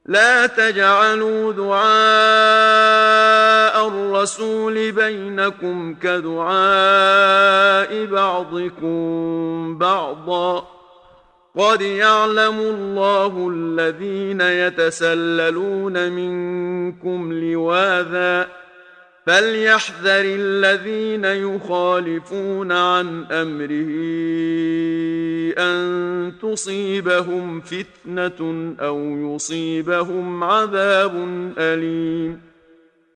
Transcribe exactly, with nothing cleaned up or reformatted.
لا تجعلوا دعاء الرسول بينكم كدعاء بعضكم بعضا قد يعلم الله الذين يتسللون منكم لواذا فليحذر الذين يخالفون عن أمره أن تصيبهم فتنة أو يصيبهم عذاب أليم.